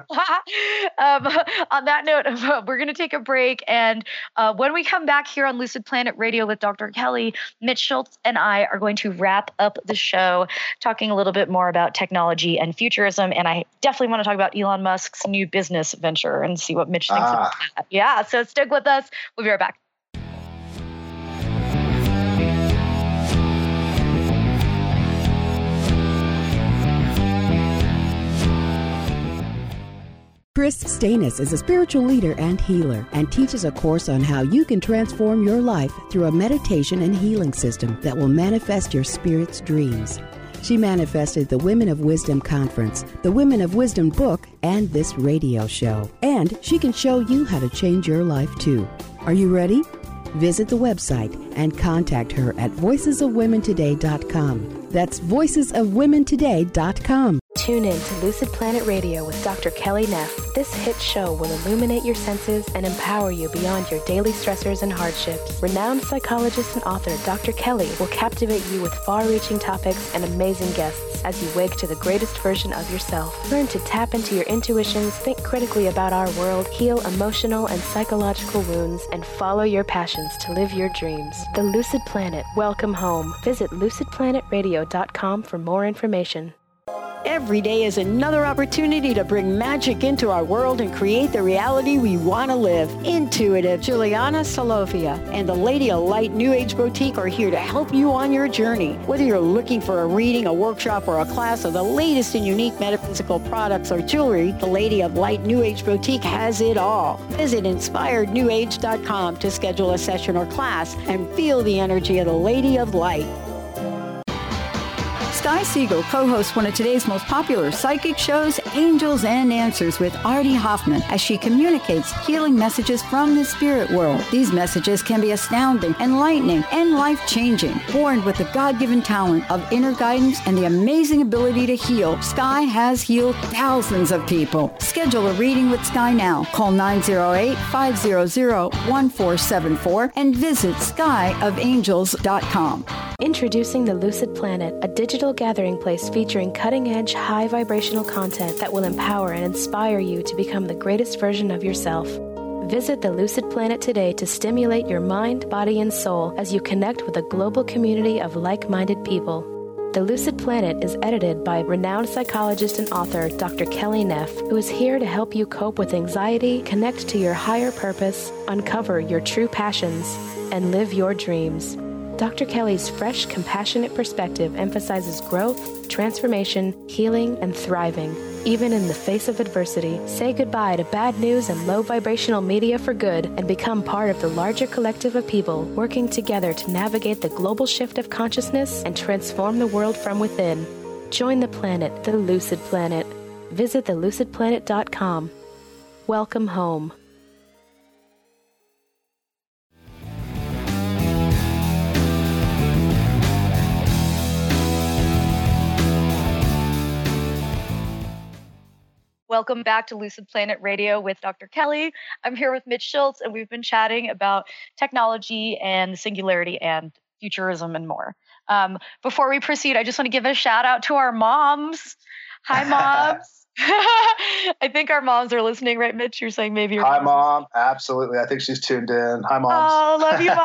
C: On that note, we're going to take a break. And when we come back here on Lucid Planet Radio with Dr. Kelly, Mitch Schultz and I are going to wrap up the show talking a little bit more about technology and futurism. And I definitely want to talk about Elon Musk's new business venture and see what Mitch thinks about that. Yeah, so stick with us. We'll be right back.
M: Chris Stanis is a spiritual leader and healer and teaches a course on how you can transform your life through a meditation and healing system that will manifest your spirit's dreams. She manifested the Women of Wisdom Conference, the Women of Wisdom book, and this radio show. And she can show you how to change your life too. Are you ready? Visit the website and contact her at voicesofwomentoday.com. That's voicesofwomentoday.com.
B: Tune in to Lucid Planet Radio with Dr. Kelly Neff. This hit show will illuminate your senses and empower you beyond your daily stressors and hardships. Renowned psychologist and author Dr. Kelly will captivate you with far-reaching topics and amazing guests as you wake to the greatest version of yourself. Learn to tap into your intuitions, think critically about our world, heal emotional and psychological wounds, and follow your passions to live your dreams. The Lucid Planet. Welcome home. Visit lucidplanetradio.com for more information.
H: Every day is another opportunity to bring magic into our world and create the reality we want to live. Intuitive Juliana Solovia and the Lady of Light New Age Boutique are here to help you on your journey. Whether you're looking for a reading, a workshop, or a class of the latest and unique metaphysical products or jewelry, the Lady of Light New Age Boutique has it all. Visit inspirednewage.com to schedule a session or class and feel the energy of the Lady of Light. Sky Siegel co-hosts one of today's most popular psychic shows, Angels and Answers with Artie Hoffman, as she communicates healing messages from the spirit world. These messages can be astounding, enlightening, and life-changing. Born with the God-given talent of inner guidance and the amazing ability to heal, Sky has healed thousands of people. Schedule a reading with Sky now. Call 908-500-1474 and visit skyofangels.com.
B: Introducing the Lucid Planet, a digital gathering place featuring cutting-edge, high vibrational content that will empower and inspire you to become the greatest version of yourself. Visit the Lucid Planet today to stimulate your mind, body, and soul as you connect with a global community of like-minded people. The Lucid Planet is edited by renowned psychologist and author Dr. Kelly Neff, who is here to help you cope with anxiety, connect to your higher purpose, uncover your true passions, and live your dreams. Dr. Kelly's fresh, compassionate perspective emphasizes growth, transformation, healing, and thriving. Even in the face of adversity, say goodbye to bad news and low vibrational media for good and become part of the larger collective of people working together to navigate the global shift of consciousness and transform the world from within. Join the planet, the Lucid Planet. Visit thelucidplanet.com. Welcome home.
C: Welcome back to Lucid Planet Radio with Dr. Kelly. I'm here with Mitch Schultz, and we've been chatting about technology and the singularity and futurism and more. Before we proceed, I just want to give a shout out to our moms. Hi, moms. I think our moms are listening, right, Mitch? You're saying maybe your
D: Hi, Mom. Absolutely. I think she's tuned in. Hi, Moms.
C: Oh, love you,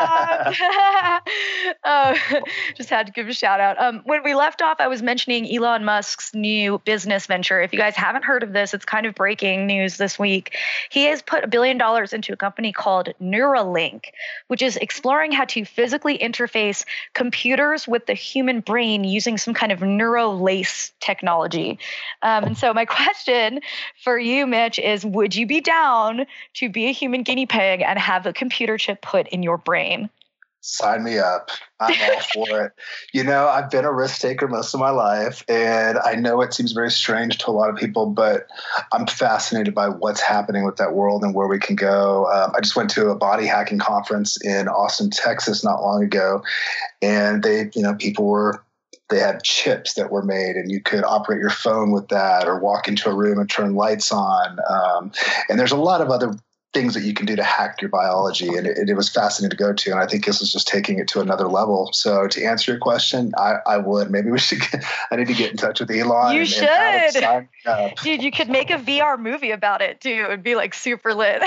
C: Mom. Just had to give a shout out. When we left off, I was mentioning Elon Musk's new business venture. If you guys haven't heard of this, it's kind of breaking news this week. He has put $1 billion into a company called Neuralink, which is exploring how to physically interface computers with the human brain using some kind of neurolace technology. And so my question for you, Mitch, is would you be down to be a human guinea pig and have a computer chip put in your brain?
D: Sign me up. I'm all for it. You know, I've been a risk taker most of my life, and I know it seems very strange to a lot of people, but I'm fascinated by what's happening with that world and where we can go. I just went to a body hacking conference in Austin, Texas not long ago, and they had chips that were made, and you could operate your phone with that or walk into a room and turn lights on. And there's a lot of other things that you can do to hack your biology. And it was fascinating to go to. And I think this is just taking it to another level. So to answer your question, I would. Maybe I need to get in touch with Elon.
C: You should. Dude, you could make a VR movie about it too. It'd be like super lit.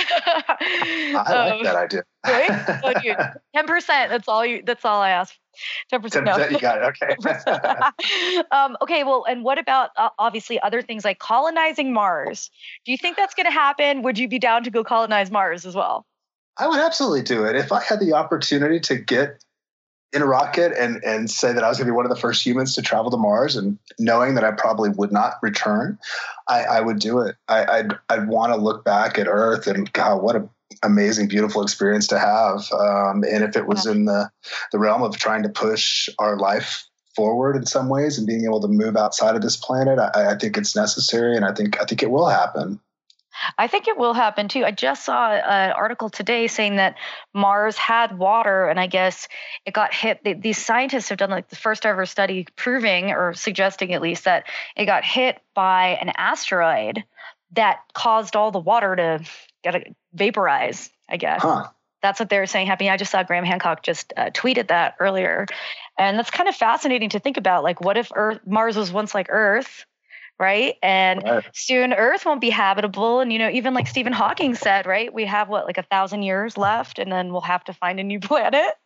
D: I like that idea.
C: Right? Oh, dude, 10%. That's all I ask. 10%. No.
D: You got it. Okay.
C: Okay. Well, and what about obviously other things like colonizing Mars? Do you think that's going to happen? Would you be down to go colonize Mars as well?
D: I would absolutely do it. If I had the opportunity to get in a rocket and say that I was going to be one of the first humans to travel to Mars, and knowing that I probably would not return, I would do it. I'd want to look back at Earth and God, what a amazing, beautiful experience to have. And if it was in the realm of trying to push our life forward in some ways and being able to move outside of this planet, I think it's necessary, and I think it will happen.
C: I think it will happen too. I just saw an article today saying that Mars had water, and I guess it got hit. These scientists have done like the first ever study proving or suggesting at least that it got hit by an asteroid that caused all the water to vaporize, I guess.
D: Huh.
C: That's what they were saying happening. I just saw Graham Hancock just tweeted that earlier. And that's kind of fascinating to think about. Like, what if Mars was once like Earth, right? And soon Earth won't be habitable. And, even like Stephen Hawking said, right, we have like 1,000 years left, and then we'll have to find a new planet.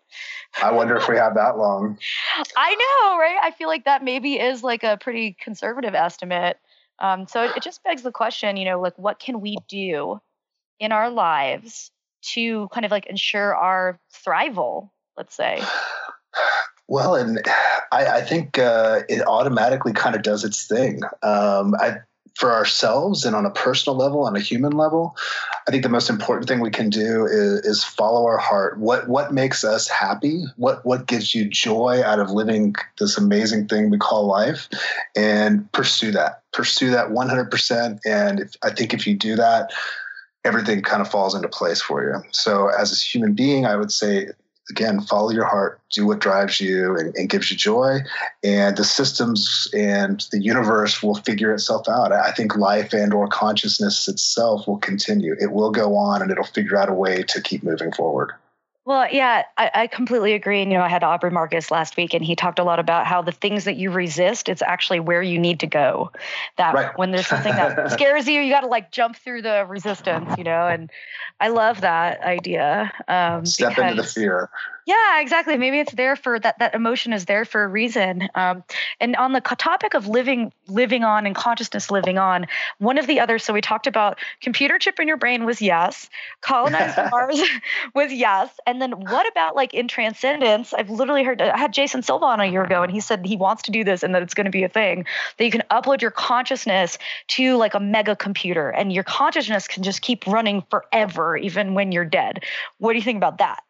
D: I wonder if we have that long.
C: I know, right? I feel like that maybe is like a pretty conservative estimate. So it just begs the question, like what can we do in our lives to kind of like ensure our thrival, let's say?
D: Well, and I think it automatically kind of does its thing. For ourselves and on a personal level, on a human level, I think the most important thing we can do is follow our heart. What makes us happy? What gives you joy out of living this amazing thing we call life? And pursue that 100%. And I think if you do that, everything kind of falls into place for you. So as a human being, I would say, again, follow your heart, do what drives you and gives you joy, and the systems and the universe will figure itself out. I think life and or consciousness itself will continue. It will go on and it'll figure out a way to keep moving forward.
C: Well, yeah, I completely agree. And, I had Aubrey Marcus last week, and he talked a lot about how the things that you resist, it's actually where you need to go. That right. When there's something that scares you, you got to like jump through the resistance, and I love that idea.
D: Step into the fear.
C: Yeah, exactly. Maybe it's there for that emotion is there for a reason. And on the topic of living on and consciousness living on, one of the others, so we talked about computer chip in your brain was yes, colonizing Mars was yes. And then what about like in transcendence? I've literally heard, I had Jason Silva on a year ago, and he said he wants to do this and that it's going to be a thing, that you can upload your consciousness to like a mega computer and your consciousness can just keep running forever, even when you're dead. What do you think about that?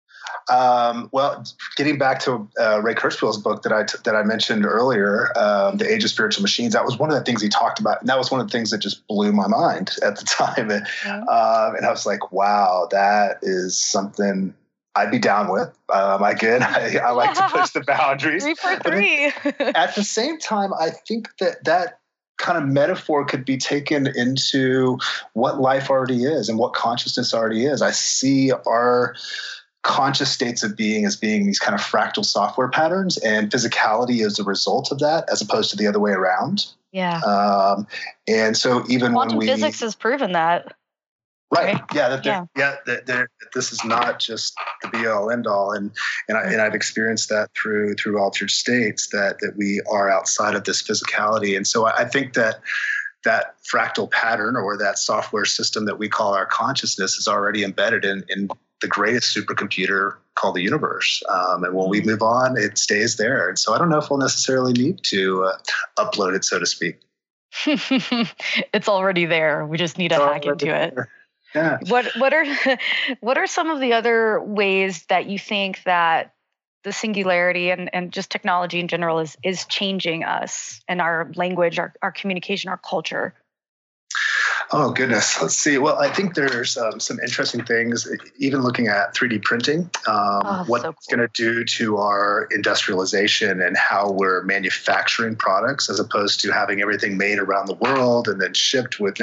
D: Well, getting back to Ray Kurzweil's book that I mentioned earlier, The Age of Spiritual Machines, that was one of the things he talked about. And that was one of the things that just blew my mind at the time. And I was like, wow, that is something I'd be down with. I like to push the boundaries.
C: 3 for 3.
D: At the same time, I think that kind of metaphor could be taken into what life already is and what consciousness already is. I see our conscious states of being as being these kind of fractal software patterns, and physicality is a result of that as opposed to the other way around.
C: Yeah.
D: And so even
C: quantum
D: when
C: physics has proven that.
D: Right. Yeah. This is not just the be all end all. And I've experienced that through altered states that we are outside of this physicality. And so I think that fractal pattern or that software system that we call our consciousness is already embedded in the greatest supercomputer called the universe. And when we move on, it stays there. And so I don't know if we'll necessarily need to upload it, so to speak.
C: It's already there. We just need to hack into it.
D: Yeah.
C: What are some of the other ways that you think that the singularity and just technology in general is changing us and our language, our communication, our culture?
D: Oh, goodness. Let's see. Well, I think there's some interesting things, even looking at 3D printing, what it's going to do to our industrialization and how we're manufacturing products as opposed to having everything made around the world and then shipped with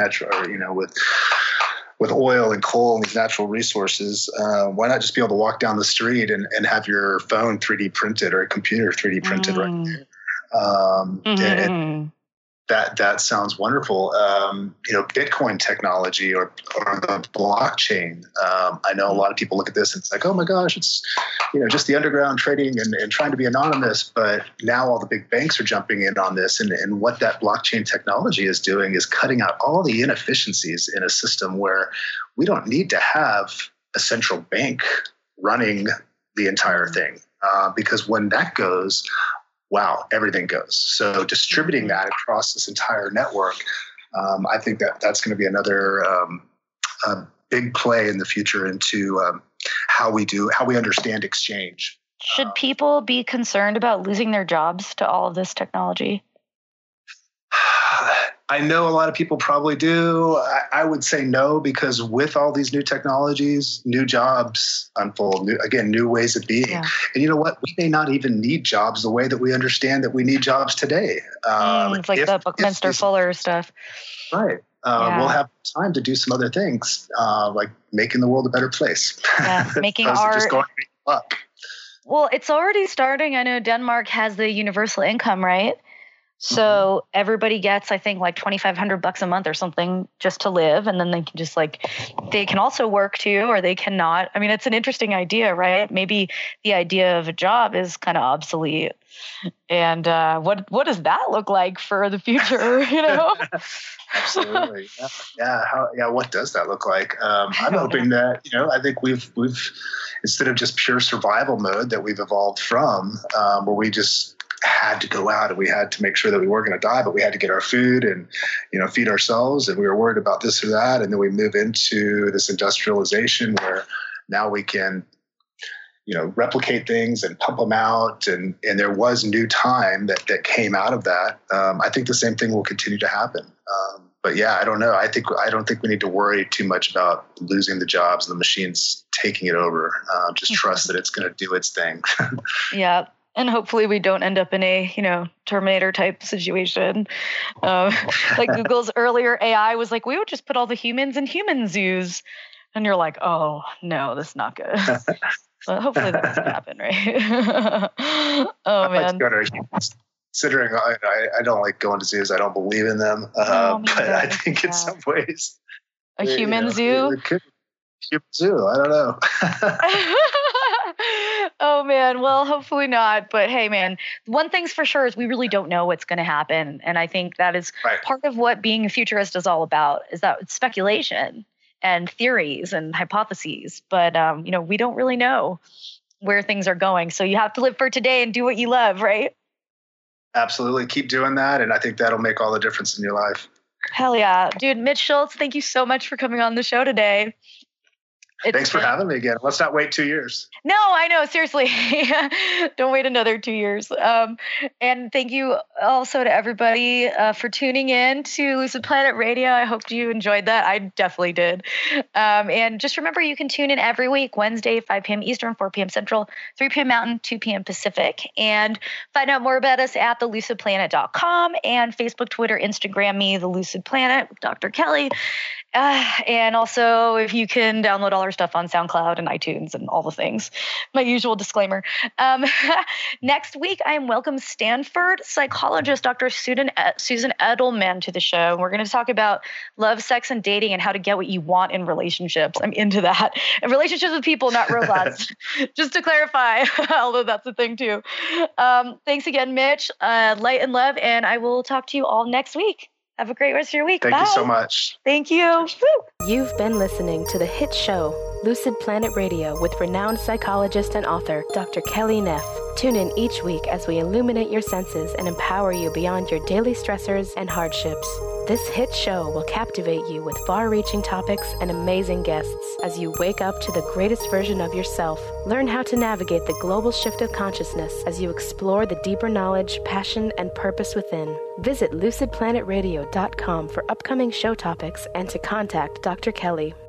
D: with oil and coal and these natural resources. Why not just be able to walk down the street and have your phone 3D printed or a computer 3D printed right there? And that sounds wonderful. Bitcoin technology or the blockchain. I know a lot of people look at this and it's like, oh my gosh, it's just the underground trading and trying to be anonymous. But now all the big banks are jumping in on this, and what that blockchain technology is doing is cutting out all the inefficiencies in a system where we don't need to have a central bank running the entire thing, because when that goes, wow, everything goes. So distributing that across this entire network, I think that's going to be another big play in the future into how we understand exchange.
C: Should people be concerned about losing their jobs to all of this technology?
D: I know a lot of people probably do. I would say no, because with all these new technologies, new jobs unfold, new ways of being. Yeah. And you know what? We may not even need jobs the way that we understand that we need jobs today.
C: It's like the Buckminster Fuller stuff.
D: Right. We'll have time to do some other things, like making the world a better place.
C: Yeah, making art. Just going up. Well, it's already starting. I know Denmark has the universal income, right? So everybody gets, I think, like $2,500 a month or something just to live. And then they can just they can also work too, or they cannot. I mean, it's an interesting idea, right? Maybe the idea of a job is kind of obsolete. And what does that look like for the future?
D: Absolutely. Yeah. What does that look like? I'm hoping that, I think we've instead of just pure survival mode that we've evolved from, where we just had to go out and we had to make sure that we weren't going to die, but we had to get our food and, feed ourselves, and we were worried about this or that. And then we move into this industrialization where now we can, replicate things and pump them out. And there was new time that came out of that. I think the same thing will continue to happen. But yeah, I don't know. I don't think we need to worry too much about losing the jobs and the machines taking it over. Just trust that it's going to do its thing.
C: Yeah. And hopefully we don't end up in a, Terminator type situation. Like Google's earlier AI was like, we would just put all the humans in human zoos. And you're like, oh, no, that's not good. So hopefully that doesn't happen, right? Oh, man.
D: Considering I don't like going to zoos. I don't believe in them. But I think in some ways.
C: A human zoo?
D: Human zoo. I don't know.
C: Oh, man. Well, hopefully not. But hey, man, one thing's for sure is we really don't know what's going to happen. And I think that is part of what being a futurist is all about, is that it's speculation and theories and hypotheses. But, we don't really know where things are going. So you have to live for today and do what you love, right?
D: Absolutely. Keep doing that. And I think that'll make all the difference in your life.
C: Hell yeah. Dude, Mitch Schultz, thank you so much for coming on the show today.
D: Thanks for having me again. Let's not wait 2 years.
C: No, I know. Seriously. Don't wait another 2 years. And thank you also to everybody for tuning in to Lucid Planet Radio. I hope you enjoyed that. I definitely did. And just remember, you can tune in every week, Wednesday, 5 p.m. Eastern, 4 p.m. Central, 3 p.m. Mountain, 2 p.m. Pacific. And find out more about us at thelucidplanet.com and Facebook, Twitter, Instagram me, The Lucid Planet with Dr. Kelly. And also, if you can download all our stuff on SoundCloud and iTunes and all the things. My usual disclaimer. Next week, I am welcome Stanford psychologist Dr. Susan Edelman to the show. We're going to talk about love, sex, and dating and how to get what you want in relationships. I'm into that. And relationships with people, not robots. Just to clarify, although that's a thing too. Thanks again, Mitch. Light and love, and I will talk to you all next week. Have a great rest of your week.
D: Thank you so much.
C: Thank you. Woo.
B: You've been listening to the hit show, Lucid Planet Radio, with renowned psychologist and author, Dr. Kelly Neff. Tune in each week as we illuminate your senses and empower you beyond your daily stressors and hardships. This hit show will captivate you with far-reaching topics and amazing guests as you wake up to the greatest version of yourself. Learn how to navigate the global shift of consciousness as you explore the deeper knowledge, passion, and purpose within. Visit lucidplanetradio.com for upcoming show topics and to contact Dr. Kelly.